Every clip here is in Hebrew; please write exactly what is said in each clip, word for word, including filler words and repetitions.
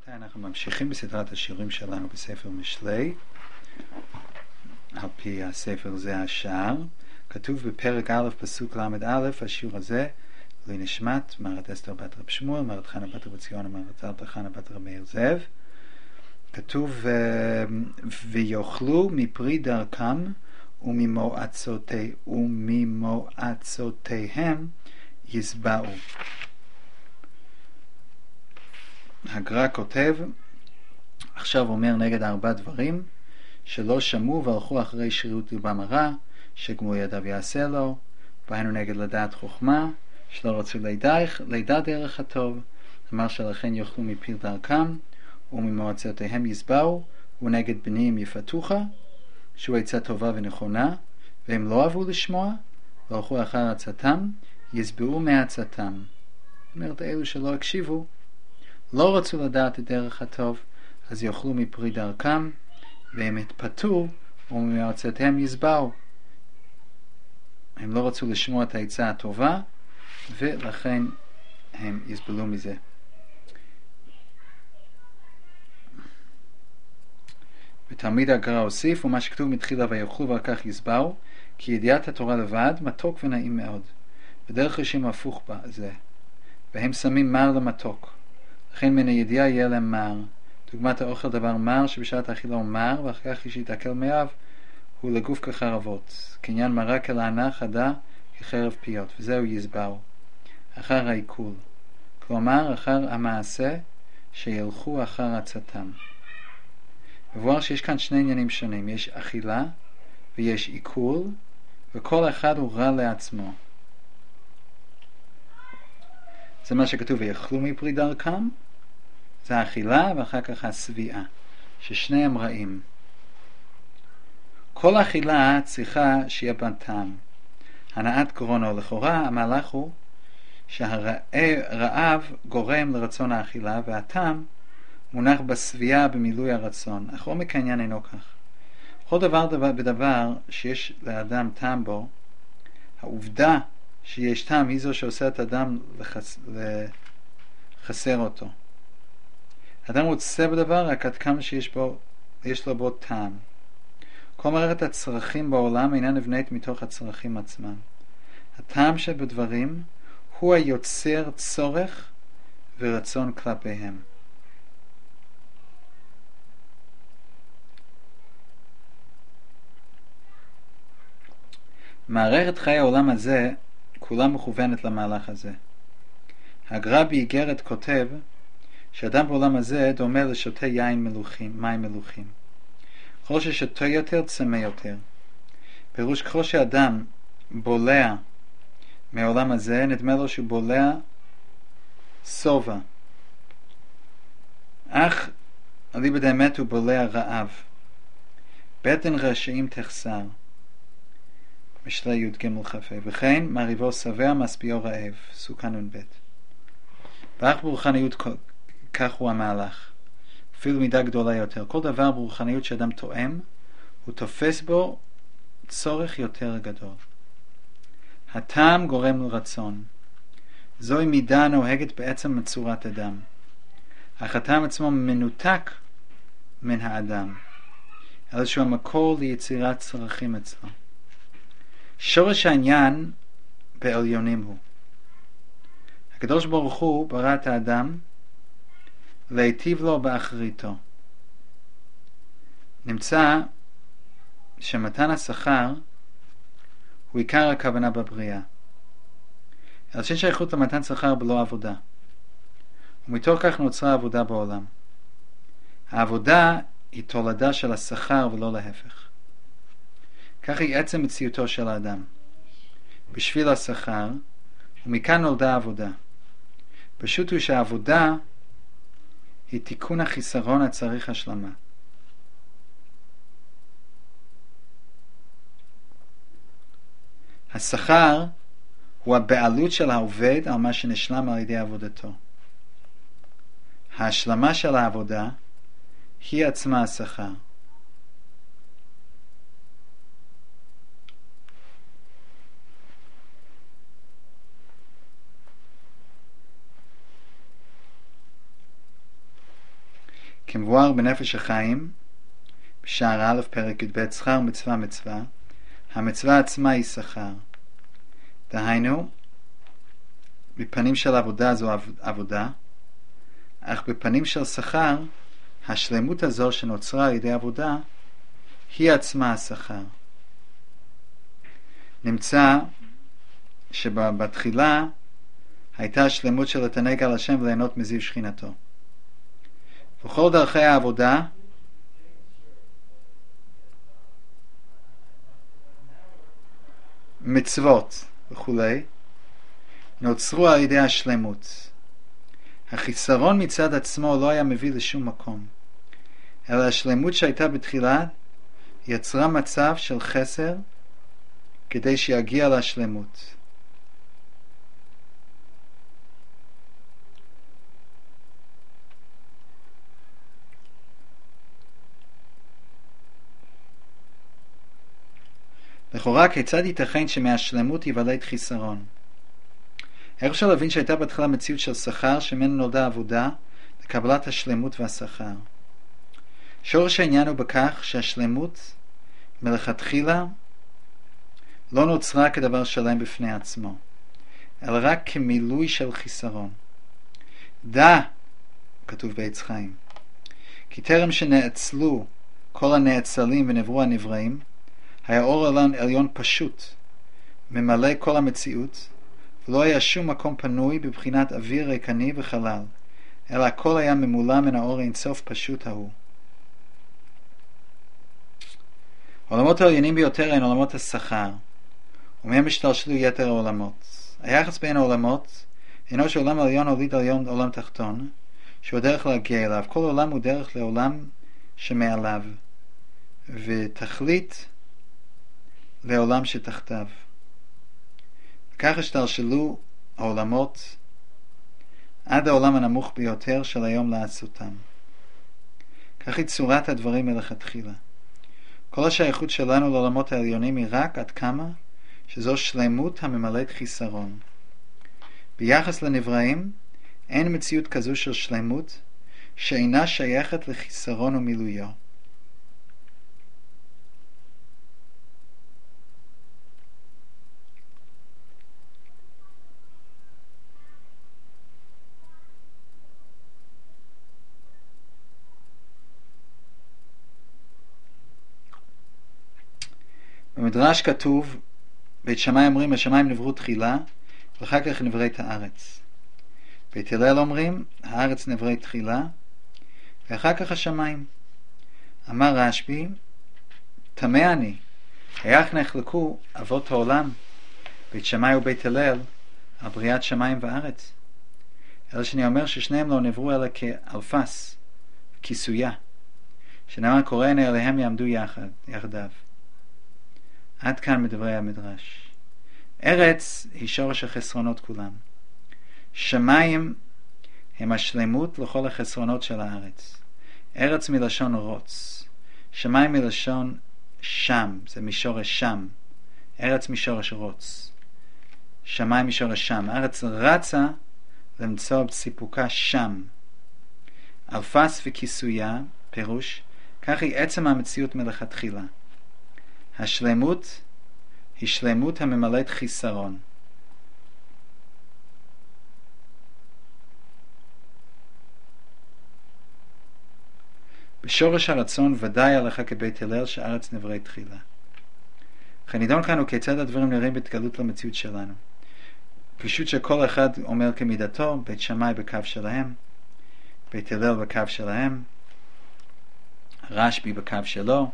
רבותיי, אנחנו ממשיכים בסדרת השיעורים שלנו בספר משלי. על פי הספר זה השער. כתוב בפרק א' פסוק למד א', השיעור הזה, לעילוי נשמת מרת אסתר בת רב שמואל, מרת חנה בת רב ציון, מרת זלטה חנה בת רב מאיר זאב. כתוב ויאכלו מפרי דרכם וממועצותי, וממועצותיהם יסבעו. הגר"א כותב, עכשיו אומר נגד ארבע דברים שלא שמעו והלכו אחרי שרירות ליבם הרע, שגמול ידיו יעשה לו, והיינו נגד לדעת חוכמה, שלא רצו לידייך, לידע דרך הטוב, אמר שלכן יאכלו מפרי דרכם וממועצותיהם יסבעו, ונגד בניהם יפתוחה, שהוא עצה טובה ונכונה, והם לא אהבו לשמוע, והלכו אחר עצתם, יסבעו מעצתם. זאת אומרת, אלו שלא הקשיבו, לא רצו לדעת את דרך הטוב, אז יאכלו מפרי דרכם, והם התפתו, וממועצותיהם יסבעו. הם לא רצו לשמוע את העצה הטובה, ולכן הם יסבלו מזה. ותלמיד הגר"א הוסיף, ומה שכתוב מתחילה ויאכלו ועל כך יסבעו, כי ידיעת התורה לבד מתוק ונעים מאוד. בדרך רשעים הפוך בזה, והם שמים מר למתוק. לכן מן הידיעה יהיה להם מר. דוגמת האוכל דבר מר, שבשעת האכילה הוא מר, ואחר כך שיתעכל מאיו, הוא לגוף כחרבות. קניין מרק אל הענה חדה כחרב פיות, וזהו יסבעו. אחר העיכול. כלומר, אחר המעשה שילכו אחר עצתם. מבואר שיש כאן שני עניינים שונים. יש אכילה ויש עיכול, וכל אחד הוא רע לעצמו. זה מה שכתוב, ויאכלו מפרי דרכם, זה האכילה ואחר כך הסביעה, ששניהם רעים. כל אכילה צריכה שיהיה בה טעם. הנעת קורונה, לכאורה המהלך הוא שהרעב גורם לרצון האכילה, והטעם מונח בסביעה במילוי הרצון. אך עומק העניין אינו כך. כל דבר, דבר בדבר שיש לאדם טעם בו, העובדה שיש טעם היא זו שעושה את האדם לחס... לחסר אותו. האדם רוצה בדבר רק עד כמה שיש בו, יש לו בו טעם. כל מערכת הצרכים בעולם אינה נבנית מתוך הצרכים עצמם. הטעם שבדברים הוא היוצר צורך ורצון כלפיהם. מערכת חיי העולם הזה כולה מכוונת למהלך הזה. הגר"א באיגרת כותב שאדם בעולם הזה דומה לשותה יין מלוכים, מים מלוכים. ככל ששותה יותר, צמא יותר. פירוש, ככל שאדם בולע מהעולם הזה, נדמה לו שהוא בולע סובה. אך אליבא דאמת הוא בולע רעב. בטן רשעים תחסר. משלי י"ג כ"ה. וכן מריבו שבע משביעו רעב. סוכה נ"ב. ואך ברוחניות כך הוא המהלך. אפילו מידה גדולה יותר. כל דבר ברוחניות שאדם תואם, הוא תופס בו צורך יותר גדול. הטעם גורם לרצון. זוהי מידה הנוהגת בעצם מצורת אדם. אך הטעם עצמו מנותק מן האדם. אלא שהוא המקור ליצירת צרכים אצלו. שורש העניין בעליונים הוא. הקדוש ברוך הוא ברא את האדם להיטיב לו באחריתו. נמצא שמתן השכר הוא עיקר הכוונה בבריאה. אלא שאין שייכות למתן שכר בלא עבודה. ומתוך כך נוצרה עבודה בעולם. העבודה היא תולדה של השכר ולא להפך. כך היא עצם מציאותו של האדם. בשביל השכר, ומכאן נולדה העבודה. פשוט הוא שהעבודה היא תיקון החיסרון הצריך השלמה. השכר הוא הבעלות של העובד על מה שנשלם על ידי עבודתו. ההשלמה של העבודה היא עצמה השכר. כמבואר בנפש החיים, בשער א' פרק י"ב, שכר מצווה מצווה, המצווה עצמה היא שכר. דהיינו, בפנים של עבודה זו עבודה, אך בפנים של שכר, השלמות הזו שנוצרה על ידי עבודה, היא עצמה השכר. נמצא שבתחילה הייתה השלמות של לתענג על השם וליהנות מזיו שכינתו. בכל דרכי העבודה, מצוות וכולי, נוצרו על ידי השלמות. החיסרון מצד עצמו לא היה מביא לשום מקום, אלא השלמות שהייתה בתחילה יצרה מצב של חסר כדי שיגיע לשלמות. לכאורה, כיצד ייתכן שמהשלמות ייוולד חיסרון? איך אפשר להבין שהייתה בתחילה מציאות של שכר שממנו נולדה עבודה לקבלת השלמות והשכר? שורש העניין הוא בכך שהשלמות מלכתחילה לא נוצרה כדבר שלם בפני עצמו, אלא רק כמילוי של חיסרון. דע, כתוב בעץ חיים, כי טרם שנאצלו כל הנאצלים ונברו הנבראים, היה אור עליון פשוט, ממלא כל המציאות, ולא היה שום מקום פנוי בבחינת אוויר ריקני וחלל, אלא הכל היה ממולא מן האור אינסוף פשוט ההוא. העולמות העליונים ביותר הן עולמות השכר, ומהם השתלשלו יתר העולמות. היחס בין העולמות אינו שעולם עליון הוליד על עולם תחתון, שהוא דרך להגיע אליו. כל עולם הוא דרך לעולם שמעליו, ותכלית לעולם שתחתיו. וכך השתלשלו העולמות עד העולם הנמוך ביותר של היום לעשותם. כך היא צורת הדברים מלכתחילה. כל השייכות שלנו לעולמות העליונים היא רק עד כמה שזו שלמות הממלאת חיסרון. ביחס לנבראים אין מציאות כזו של שלמות שאינה שייכת לחיסרון ומילויו. במדרש כתוב, בית שמאי אומרים, השמיים נבראו תחילה, ואחר כך נבראת הארץ. בית הלל אומרים, הארץ נבראת תחילה, ואחר כך השמיים. אמר רשב"י, תמה אני, איך נחלקו אבות העולם, בית שמאי ובית הלל, על בריאת שמיים וארץ? אלא שאני אומר ששניהם לא נבראו אלא כאלפס, כיסויה, שנאמר קוראין אליהם יעמדו יחד, יחדיו. עד כאן מדברי המדרש. ארץ היא שורש החסרונות כולם. שמיים הם השלמות לכל החסרונות של הארץ. ארץ מלשון רוץ. שמיים מלשון שם, זה משורש שם. ארץ משורש רוץ. שמיים משורש שם. הארץ רצה למצוא בסיפוקה שם. אלפס וכיסויה, פירוש, כך היא עצם המציאות מלכתחילה. השלמות היא שלמות הממלאת חיסרון. בשורש הרצון ודאי עליך כבית הלל שהארץ נבראת תחילה. הנידון כאן הוא כיצד הדברים נראים בתגלות למציאות שלנו. פשוט שכל אחד אומר כמידתו, בית שמאי בקו שלהם, בית הלל בקו שלהם, רשב"י בקו שלו.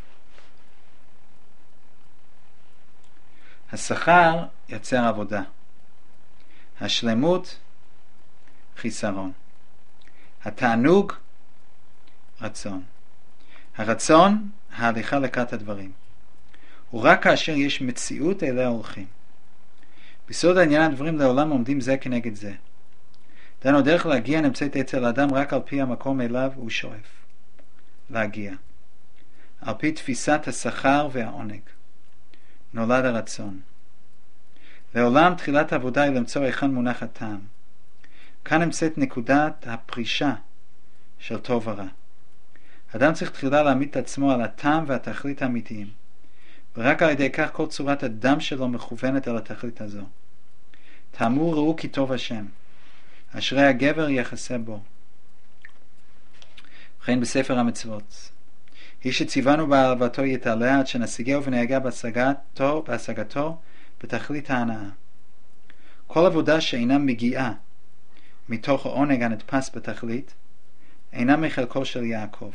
השכר יצר עבודה. השלמות חיסרון. התענוג רצון. הרצון ההליכה לקראת הדברים. ורק כאשר יש מציאות אליה הולכים. בסוד העניין הדברים לעולם עומדים זה כנגד זה. דנו דרך להגיע נמצאת אצל האדם רק על פי המקום אליו הוא שואף להגיע. על פי תפיסת השכר והעונג. נולד הרצון. לעולם תחילת העבודה היא למצוא היכן מונח הטעם. כאן נמצאת נקודת הפרישה של טוב ורע. אדם צריך תחילה להעמיד את עצמו על הטעם והתכלית האמיתיים, ורק על ידי כך כל צורת הדם שלו מכוונת על התכלית הזו. תאמרו ראו כי טוב השם, אשרי הגבר יחסה בו. וכן בספר המצוות, איש שציוונו באהבתו יתעלה עד שנשיגהו ונהגה בהשגתו, בהשגתו בתכלית ההנאה. כל עבודה שאינה מגיעה מתוך העונג הנתפס בתכלית, אינה מחלקו של יעקב.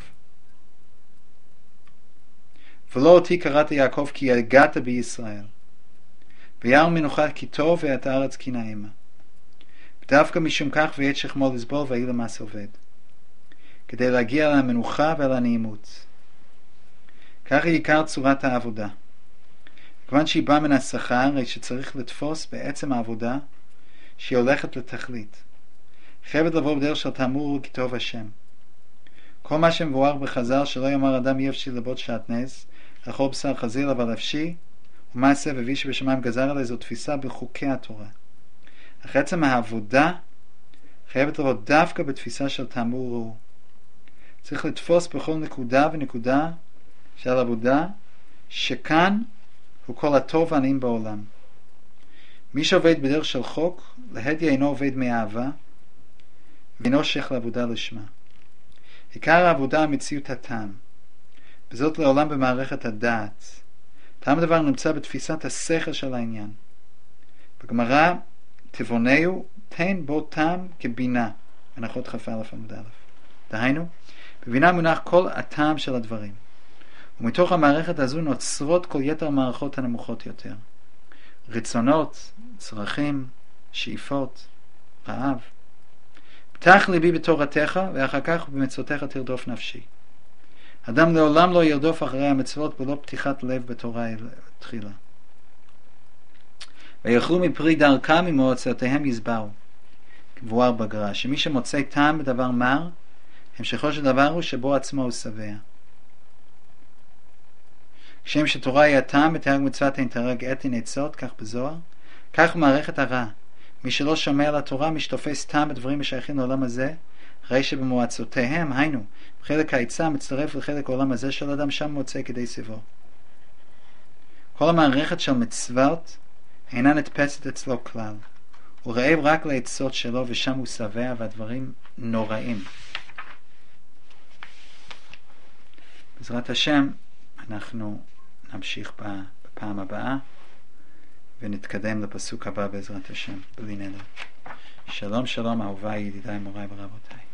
ולא אותי קראת יעקב כי הגעת בישראל, וירא מנוחה כי טוב ואת הארץ כי נעימה. ודווקא משום כך ועת שכמו לסבול ויהי למס עובד, כדי להגיע למנוחה ולנעימות. כך היא עיקר צורת העבודה. כיוון שהיא באה מן השכר, הרי שצריך לתפוס בעצם העבודה שהיא הולכת לתכלית. חייבת לבוא בדרך של תאמרו כי טוב השם. כל מה שמבואר בחז"ל שלא יאמר אדם אי אפשי לרבות שעטנז, לאכול בשר חזיר אבל אפשי, ומעשה והביא שבשמיים גזר עלי, זו תפיסה בחוקי התורה. אך עצם העבודה חייבת לבוא דווקא בתפיסה של תאמרו. צריך לתפוס בכל נקודה ונקודה של עבודה שכאן הוא כל הטוב והנעים בעולם. מי שעובד בדרך של חוק, להדיה אינו עובד מאהבה, ואינו שייך לעבודה לשמה. עיקר העבודה המציאות הטעם, וזאת לעולם במערכת הדעת. טעם הדבר נמצא בתפיסת השכל של העניין. בגמרא, תבונהו, תן בו טעם כבינה, הנחות כ"א עמוד א'. דהיינו, בבינה מונח כל הטעם של הדברים. ומתוך המערכת הזו נוצרות כל יתר המערכות הנמוכות יותר. רצונות, צרכים, שאיפות, רעב. פתח ליבי בתורתך, ואחר כך במצוותיך תרדוף נפשי. אדם לעולם לא ירדוף אחרי המצוות בלא פתיחת לב בתורה תחילה. ויאכלו מפרי דרכם ממועצותיהם יסברו. כמבואר בגר"א, שמי שמוצא טעם בדבר מר, המשכו של דבר הוא שבו עצמו הוא שבע. כשם שתורה היא הטעם בתרי"ג מצוות אין תרי"ג אין עצות, כך בזוהר, כך מערכת הרע. מי שלא שומע על התורה משתופס טעם בדברים השייכים לעולם הזה, הרי שבמועצותיהם, היינו, בחלק העצה מצטרף לחלק העולם הזה של אדם, שם מוצא כדי סבו. כל המערכת של מצוות אינה נתפסת אצלו כלל. הוא רעב רק לעצות שלו ושם הוא שבע והדברים נוראים. בעזרת השם אנחנו נמשיך בפעם הבאה ונתקדם לפסוק הבא בעזרת השם בלי נדר. שלום שלום אהוביי ידידיי מוריי ורבותיי.